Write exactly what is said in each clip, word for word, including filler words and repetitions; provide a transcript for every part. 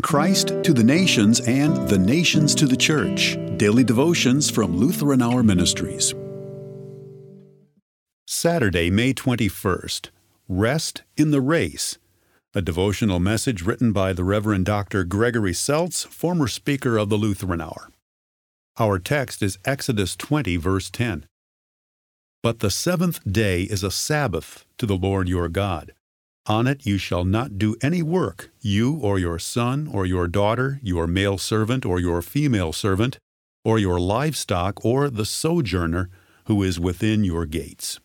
Christ to the nations and the nations to the church. Daily devotions from Lutheran Hour Ministries. Saturday, May twenty-first. Rest in the Race. A devotional message written by the Reverend Doctor Gregory Seltz, former speaker of the Lutheran Hour. Our text is Exodus twenty, verse ten. But the seventh day is a Sabbath to the Lord your God. On it you shall not do any work, you or your son or your daughter, your male servant or your female servant, or your livestock or the sojourner who is within your gates.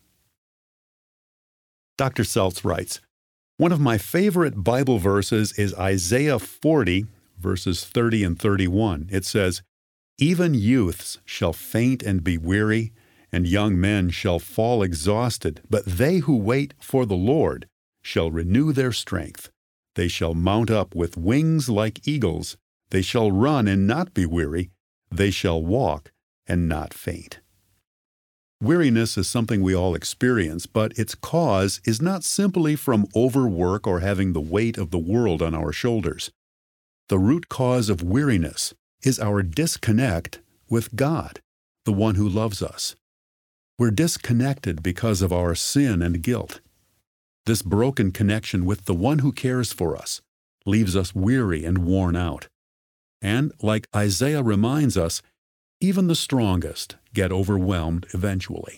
Doctor Seltz writes, one of my favorite Bible verses is Isaiah forty, verses thirty and thirty-one. It says, even youths shall faint and be weary, and young men shall fall exhausted, but they who wait for the Lord shall renew their strength. They shall mount up with wings like eagles. They shall run and not be weary. They shall walk and not faint. Weariness is something we all experience, but its cause is not simply from overwork or having the weight of the world on our shoulders. The root cause of weariness is our disconnect with God, the one who loves us. We're disconnected because of our sin and guilt. This broken connection with the one who cares for us leaves us weary and worn out. And, like Isaiah reminds us, even the strongest get overwhelmed eventually.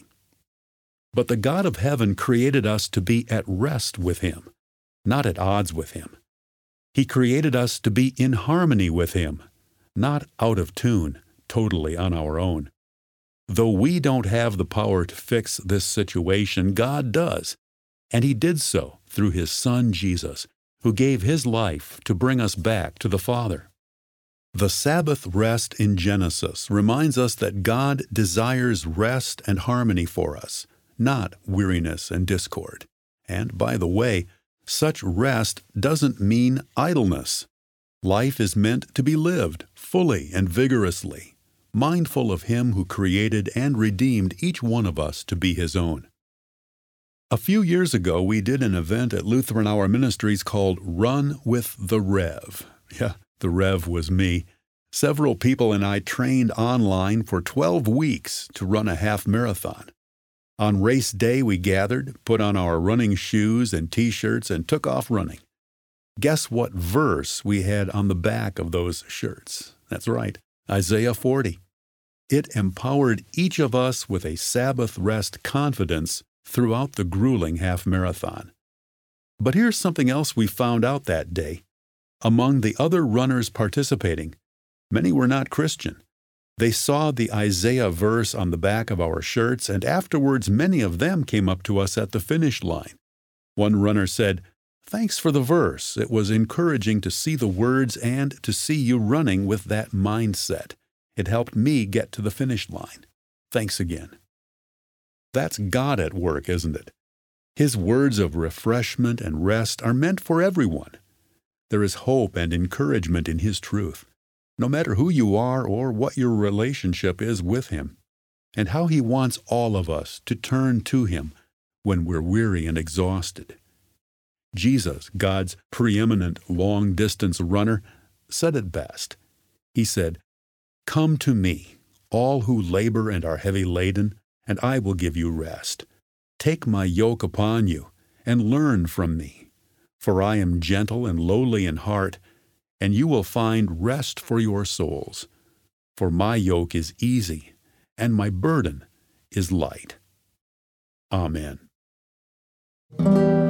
But the God of heaven created us to be at rest with Him, not at odds with Him. He created us to be in harmony with Him, not out of tune, totally on our own. Though we don't have the power to fix this situation, God does. And He did so through His Son Jesus, who gave His life to bring us back to the Father. The Sabbath rest in Genesis reminds us that God desires rest and harmony for us, not weariness and discord. And, by the way, such rest doesn't mean idleness. Life is meant to be lived fully and vigorously, mindful of Him who created and redeemed each one of us to be His own. A few years ago, we did an event at Lutheran Hour Ministries called Run with the Rev. Yeah, the Rev was me. Several people and I trained online for twelve weeks to run a half marathon. On race day, we gathered, put on our running shoes and T-shirts, and took off running. Guess what verse we had on the back of those shirts? That's right, Isaiah forty. It empowered each of us with a Sabbath rest confidence throughout the grueling half-marathon. But here's something else we found out that day. Among the other runners participating, many were not Christian. They saw the Isaiah verse on the back of our shirts, and afterwards many of them came up to us at the finish line. One runner said, "Thanks for the verse. It was encouraging to see the words and to see you running with that mindset. It helped me get to the finish line. Thanks again." That's God at work, isn't it? His words of refreshment and rest are meant for everyone. There is hope and encouragement in His truth, no matter who you are or what your relationship is with Him, and how He wants all of us to turn to Him when we're weary and exhausted. Jesus, God's preeminent long-distance runner, said it best. He said, "Come to me, all who labor and are heavy laden, and I will give you rest. Take my yoke upon you, and learn from me. For I am gentle and lowly in heart, and you will find rest for your souls. For my yoke is easy, and my burden is light." Amen.